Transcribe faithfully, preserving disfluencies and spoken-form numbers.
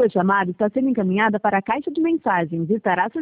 Sua chamada está sendo encaminhada para a caixa de mensagens e estará